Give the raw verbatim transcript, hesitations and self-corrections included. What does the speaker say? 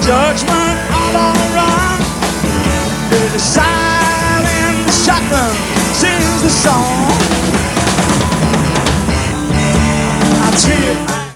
judgment all around. The silent shotgun sings the song. I tell you.